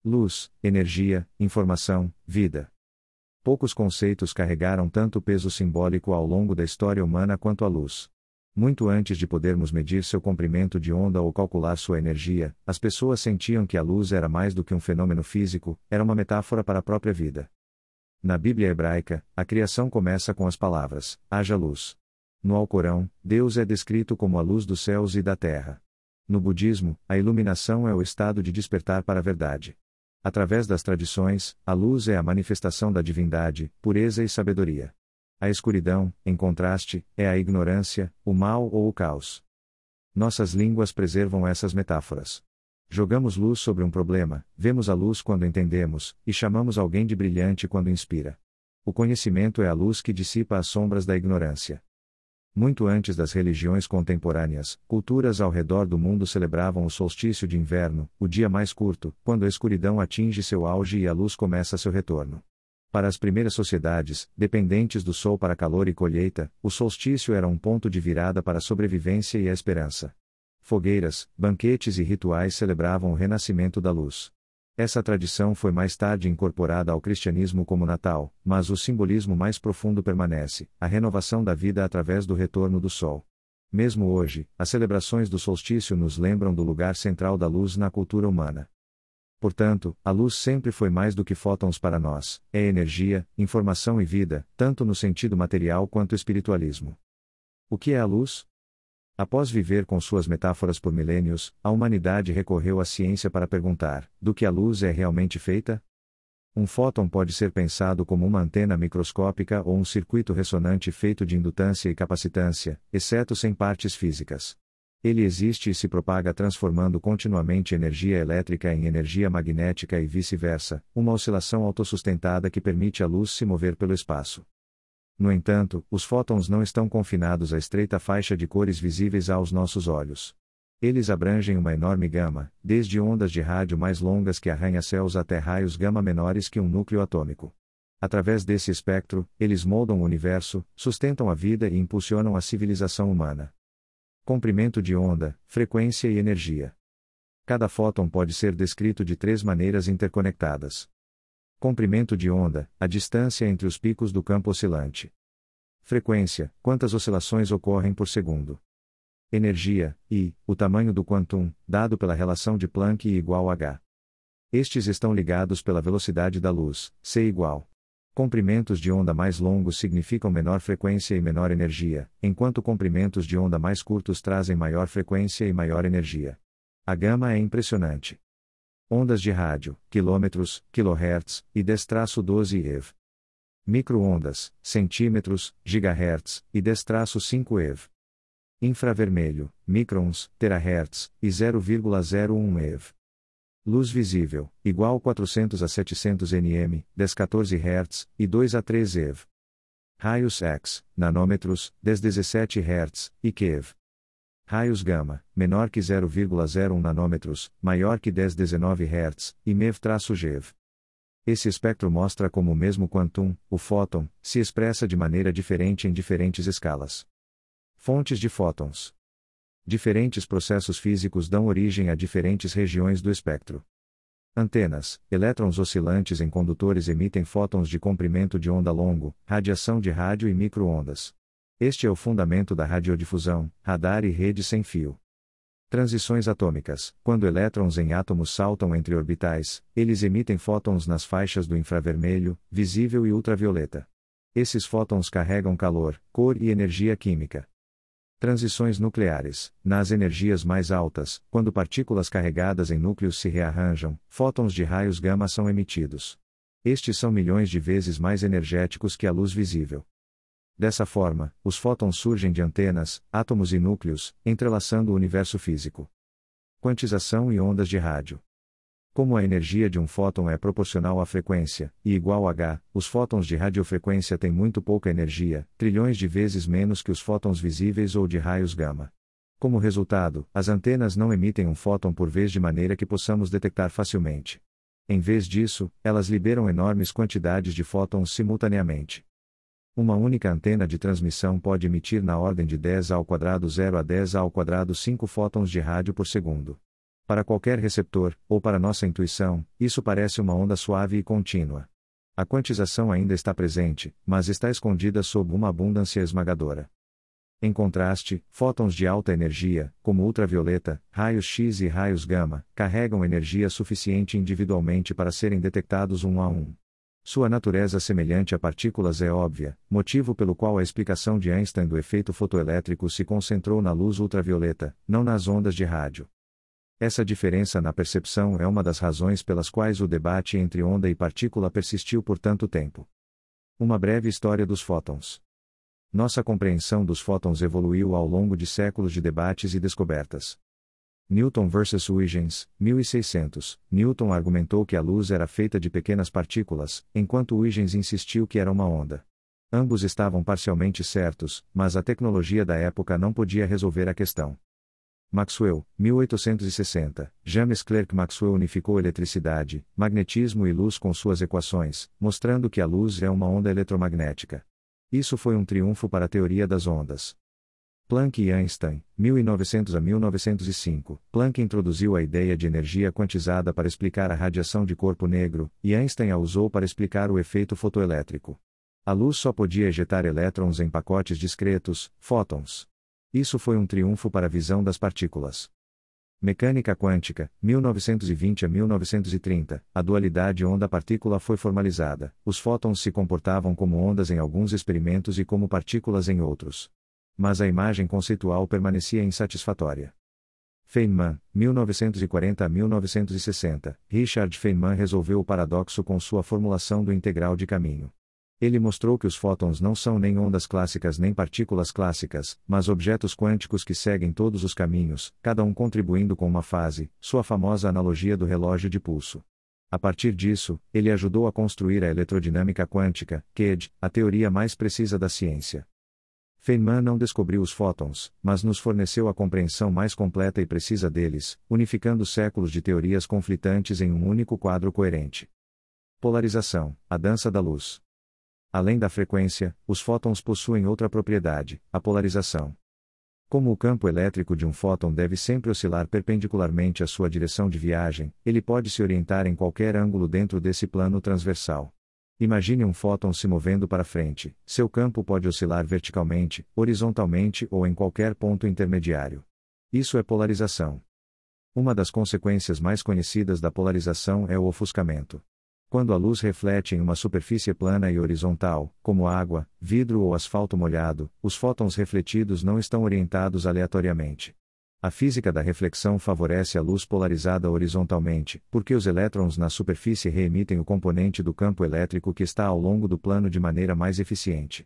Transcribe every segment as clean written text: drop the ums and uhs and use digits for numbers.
Luz, energia, informação, vida. Poucos conceitos carregaram tanto peso simbólico ao longo da história humana quanto a luz. Muito antes de podermos medir seu comprimento de onda ou calcular sua energia, as pessoas sentiam que a luz era mais do que um fenômeno físico, era uma metáfora para a própria vida. Na Bíblia hebraica, a criação começa com as palavras: haja luz. No Alcorão, Deus é descrito como a luz dos céus e da terra. No budismo, a iluminação é o estado de despertar para a verdade. Através das tradições, a luz é a manifestação da divindade, pureza e sabedoria. A escuridão, em contraste, é a ignorância, o mal ou o caos. Nossas línguas preservam essas metáforas. Jogamos luz sobre um problema, vemos a luz quando entendemos, e chamamos alguém de brilhante quando inspira. O conhecimento é a luz que dissipa as sombras da ignorância. Muito antes das religiões contemporâneas, culturas ao redor do mundo celebravam o solstício de inverno, o dia mais curto, quando a escuridão atinge seu auge e a luz começa seu retorno. Para as primeiras sociedades, dependentes do sol para calor e colheita, o solstício era um ponto de virada para a sobrevivência e a esperança. Fogueiras, banquetes e rituais celebravam o renascimento da luz. Essa tradição foi mais tarde incorporada ao cristianismo como Natal, mas o simbolismo mais profundo permanece: a renovação da vida através do retorno do sol. Mesmo hoje, as celebrações do solstício nos lembram do lugar central da luz na cultura humana. Portanto, a luz sempre foi mais do que fótons para nós, é energia, informação e vida, tanto no sentido material quanto espiritualismo. O que é a luz? Após viver com suas metáforas por milênios, a humanidade recorreu à ciência para perguntar: do que a luz é realmente feita? Um fóton pode ser pensado como uma antena microscópica ou um circuito ressonante feito de indutância e capacitância, exceto sem partes físicas. Ele existe e se propaga transformando continuamente energia elétrica em energia magnética e vice-versa, uma oscilação autossustentada que permite a luz se mover pelo espaço. No entanto, os fótons não estão confinados à estreita faixa de cores visíveis aos nossos olhos. Eles abrangem uma enorme gama, desde ondas de rádio mais longas que arranha-céus até raios gama menores que um núcleo atômico. Através desse espectro, eles moldam o universo, sustentam a vida e impulsionam a civilização humana. Comprimento de onda, frequência e energia. Cada fóton pode ser descrito de 3 maneiras interconectadas. Comprimento de onda, a distância entre os picos do campo oscilante. Frequência, quantas oscilações ocorrem por segundo. Energia, I, o tamanho do quantum, dado pela relação de Planck I igual a H. Estes estão ligados pela velocidade da luz, C igual. Comprimentos de onda mais longos significam menor frequência e menor energia, enquanto comprimentos de onda mais curtos trazem maior frequência e maior energia. A gama é impressionante. Ondas de rádio, quilômetros, kHz, e 10-12 eV. Micro-ondas, centímetros, gigahertz, e 10-5 eV. Infravermelho, microns, terahertz, e 0,01 eV. Luz visível, igual 400 a 700 nm, 10-14 Hz, e 2 a 3 eV. Raios X, nanômetros, 10-17 Hz, e keV. Raios gama, menor que 0,01 nanômetros, maior que 10-19 Hz, e MeV-GeV. Esse espectro mostra como o mesmo quantum, o fóton, se expressa de maneira diferente em diferentes escalas. Fontes de fótons. Diferentes processos físicos dão origem a diferentes regiões do espectro. Antenas, elétrons oscilantes em condutores emitem fótons de comprimento de onda longo, radiação de rádio e micro-ondas. Este é o fundamento da radiodifusão, radar e rede sem fio. Transições atômicas, quando elétrons em átomos saltam entre orbitais, eles emitem fótons nas faixas do infravermelho, visível e ultravioleta. Esses fótons carregam calor, cor e energia química. Transições nucleares, nas energias mais altas, quando partículas carregadas em núcleos se rearranjam, fótons de raios gama são emitidos. Estes são milhões de vezes mais energéticos que a luz visível. Dessa forma, os fótons surgem de antenas, átomos e núcleos, entrelaçando o universo físico. Quantização e ondas de rádio. Como a energia de um fóton é proporcional à frequência, e igual a H, os fótons de radiofrequência têm muito pouca energia, trilhões de vezes menos que os fótons visíveis ou de raios gama. Como resultado, as antenas não emitem um fóton por vez de maneira que possamos detectar facilmente. Em vez disso, elas liberam enormes quantidades de fótons simultaneamente. Uma única antena de transmissão pode emitir na ordem de 10⁻⁴ 0 a 10⁻⁵ fótons de rádio por segundo. Para qualquer receptor, ou para nossa intuição, isso parece uma onda suave e contínua. A quantização ainda está presente, mas está escondida sob uma abundância esmagadora. Em contraste, fótons de alta energia, como ultravioleta, raios X e raios gama, carregam energia suficiente individualmente para serem detectados um a um. Sua natureza semelhante a partículas é óbvia, motivo pelo qual a explicação de Einstein do efeito fotoelétrico se concentrou na luz ultravioleta, não nas ondas de rádio. Essa diferença na percepção é uma das razões pelas quais o debate entre onda e partícula persistiu por tanto tempo. Uma breve história dos fótons. Nossa compreensão dos fótons evoluiu ao longo de séculos de debates e descobertas. Newton vs Huygens, 1600. Newton argumentou que a luz era feita de pequenas partículas, enquanto Huygens insistiu que era uma onda. Ambos estavam parcialmente certos, mas a tecnologia da época não podia resolver a questão. Maxwell, 1860. James Clerk Maxwell unificou eletricidade, magnetismo e luz com suas equações, mostrando que a luz é uma onda eletromagnética. Isso foi um triunfo para a teoria das ondas. Planck e Einstein, 1900 a 1905. Planck introduziu a ideia de energia quantizada para explicar a radiação de corpo negro, e Einstein a usou para explicar o efeito fotoelétrico. A luz só podia ejetar elétrons em pacotes discretos, fótons. Isso foi um triunfo para a visão das partículas. Mecânica quântica, 1920 a 1930. A dualidade onda-partícula foi formalizada. Os fótons se comportavam como ondas em alguns experimentos e como partículas em outros. Mas a imagem conceitual permanecia insatisfatória. Feynman, 1940 a 1960. Richard Feynman resolveu o paradoxo com sua formulação do integral de caminho. Ele mostrou que os fótons não são nem ondas clássicas nem partículas clássicas, mas objetos quânticos que seguem todos os caminhos, cada um contribuindo com uma fase, sua famosa analogia do relógio de pulso. A partir disso, ele ajudou a construir a eletrodinâmica quântica, QED, a teoria mais precisa da ciência. Feynman não descobriu os fótons, mas nos forneceu a compreensão mais completa e precisa deles, unificando séculos de teorias conflitantes em um único quadro coerente. Polarização, a dança da luz. Além da frequência, os fótons possuem outra propriedade, a polarização. Como o campo elétrico de um fóton deve sempre oscilar perpendicularmente à sua direção de viagem, ele pode se orientar em qualquer ângulo dentro desse plano transversal. Imagine um fóton se movendo para frente, seu campo pode oscilar verticalmente, horizontalmente ou em qualquer ponto intermediário. Isso é polarização. Uma das consequências mais conhecidas da polarização é o ofuscamento. Quando a luz reflete em uma superfície plana e horizontal, como água, vidro ou asfalto molhado, os fótons refletidos não estão orientados aleatoriamente. A física da reflexão favorece a luz polarizada horizontalmente, porque os elétrons na superfície reemitem o componente do campo elétrico que está ao longo do plano de maneira mais eficiente.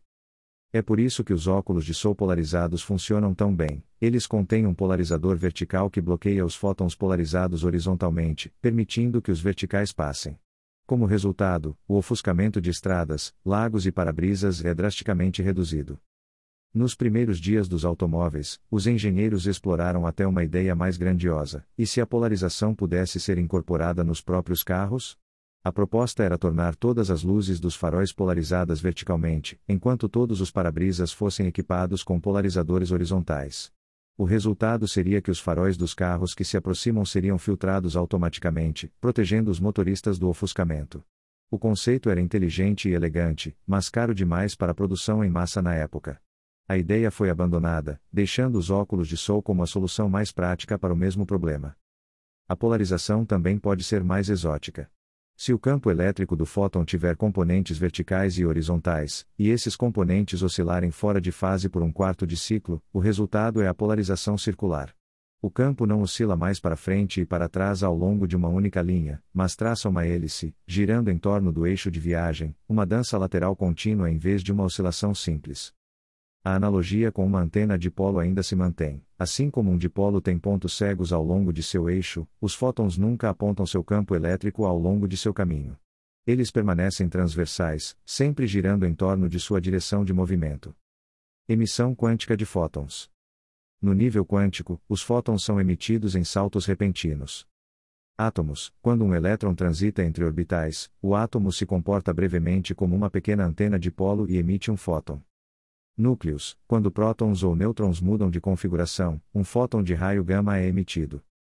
É por isso que os óculos de sol polarizados funcionam tão bem, eles contêm um polarizador vertical que bloqueia os fótons polarizados horizontalmente, permitindo que os verticais passem. Como resultado, o ofuscamento de estradas, lagos e para-brisas é drasticamente reduzido. Nos primeiros dias dos automóveis, os engenheiros exploraram até uma ideia mais grandiosa: e se a polarização pudesse ser incorporada nos próprios carros? A proposta era tornar todas as luzes dos faróis polarizadas verticalmente, enquanto todos os para-brisas fossem equipados com polarizadores horizontais. O resultado seria que os faróis dos carros que se aproximam seriam filtrados automaticamente, protegendo os motoristas do ofuscamento. O conceito era inteligente e elegante, mas caro demais para a produção em massa na época. A ideia foi abandonada, deixando os óculos de sol como a solução mais prática para o mesmo problema. A polarização também pode ser mais exótica. Se o campo elétrico do fóton tiver componentes verticais e horizontais, e esses componentes oscilarem fora de fase por um quarto de ciclo, o resultado é a polarização circular. O campo não oscila mais para frente e para trás ao longo de uma única linha, mas traça uma hélice, girando em torno do eixo de viagem, uma dança lateral contínua em vez de uma oscilação simples. A analogia com uma antena dipolo ainda se mantém. Assim como um dipolo tem pontos cegos ao longo de seu eixo, os fótons nunca apontam seu campo elétrico ao longo de seu caminho. Eles permanecem transversais, sempre girando em torno de sua direção de movimento. Emissão quântica de fótons. No nível quântico, os fótons são emitidos em saltos repentinos. Átomos. Quando um elétron transita entre orbitais, o átomo se comporta brevemente como uma pequena antena dipolo e emite um fóton. Núcleos. Quando prótons ou nêutrons mudam de configuração, um fóton de raio gama é emitido.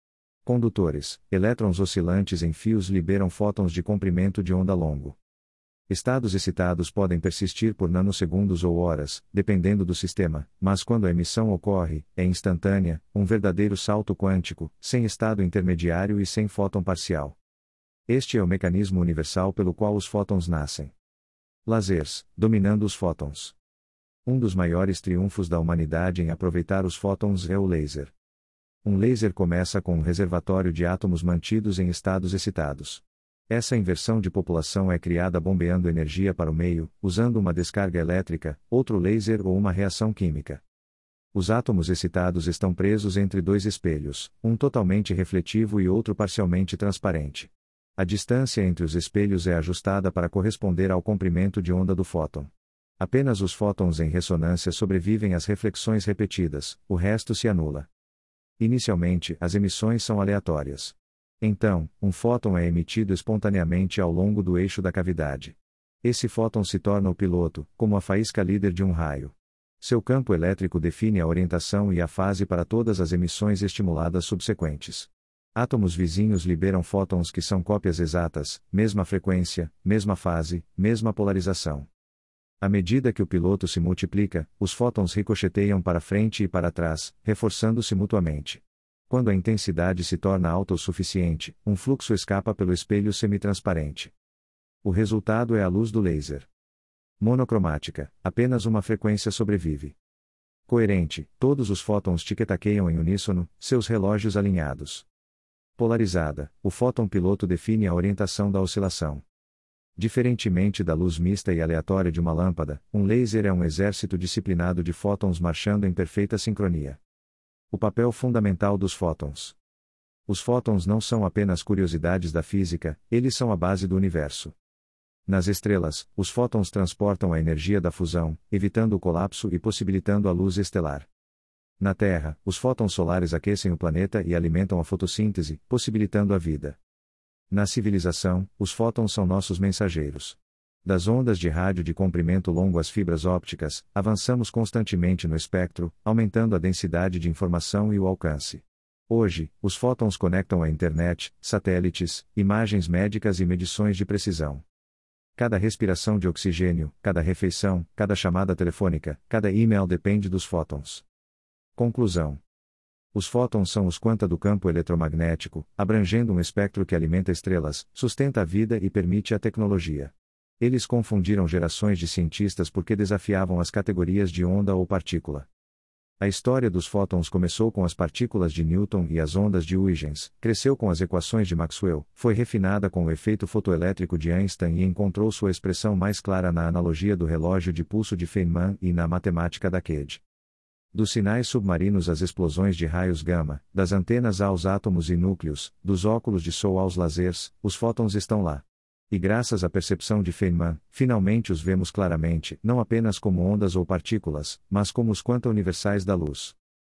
Condutores, elétrons oscilantes em fios liberam fótons de comprimento de onda longo. Estados excitados podem persistir por nanosegundos ou horas, dependendo do sistema, mas quando a emissão ocorre, é instantânea, um verdadeiro salto quântico, sem estado intermediário e sem fóton parcial. Este é o mecanismo universal pelo qual os fótons nascem. Lasers, dominando os fótons. Um dos maiores triunfos da humanidade em aproveitar os fótons é o laser. Um laser começa com um reservatório de átomos mantidos em estados excitados. Essa inversão de população é criada bombeando energia para o meio, usando uma descarga elétrica, outro laser ou uma reação química. Os átomos excitados estão presos entre dois espelhos, um totalmente refletivo e outro parcialmente transparente. A distância entre os espelhos é ajustada para corresponder ao comprimento de onda do fóton. Apenas os fótons em ressonância sobrevivem às reflexões repetidas, o resto se anula. Inicialmente, as emissões são aleatórias. Então, um fóton é emitido espontaneamente ao longo do eixo da cavidade. Esse fóton se torna o piloto, como a faísca líder de um raio. Seu campo elétrico define a orientação e a fase para todas as emissões estimuladas subsequentes. Átomos vizinhos liberam fótons que são cópias exatas, mesma frequência, mesma fase, mesma polarização. À medida que o piloto se multiplica, os fótons ricocheteiam para frente e para trás, reforçando-se mutuamente. Quando a intensidade se torna alta o suficiente, um fluxo escapa pelo espelho semitransparente. O resultado é a luz do laser. Monocromática, apenas uma frequência sobrevive. Coerente, todos os fótons tic-taqueiam em uníssono, seus relógios alinhados. Polarizada, o fóton piloto define a orientação da oscilação. Diferentemente da luz mista e aleatória de uma lâmpada, um laser é um exército disciplinado de fótons marchando em perfeita sincronia. O papel fundamental dos fótons. Os fótons não são apenas curiosidades da física, eles são a base do universo. Nas estrelas, os fótons transportam a energia da fusão, evitando o colapso e possibilitando a luz estelar. Na Terra, os fótons solares aquecem o planeta e alimentam a fotossíntese, possibilitando a vida. Na civilização, os fótons são nossos mensageiros. Das ondas de rádio de comprimento longo às fibras ópticas, avançamos constantemente no espectro, aumentando a densidade de informação e o alcance. Hoje, os fótons conectam a internet, satélites, imagens médicas e medições de precisão. Cada respiração de oxigênio, cada refeição, cada chamada telefônica, cada e-mail depende dos fótons. Conclusão. Os fótons são os quanta do campo eletromagnético, abrangendo um espectro que alimenta estrelas, sustenta a vida e permite a tecnologia. Eles confundiram gerações de cientistas porque desafiavam as categorias de onda ou partícula. A história dos fótons começou com as partículas de Newton e as ondas de Huygens, cresceu com as equações de Maxwell, foi refinada com o efeito fotoelétrico de Einstein e encontrou sua expressão mais clara na analogia do relógio de pulso de Feynman e na matemática da Cade. Dos sinais submarinos às explosões de raios gama, das antenas aos átomos e núcleos, dos óculos de sol aos lasers, os fótons estão lá. E graças à percepção de Feynman, finalmente os vemos claramente, não apenas como ondas ou partículas, mas como os quanta universais da luz.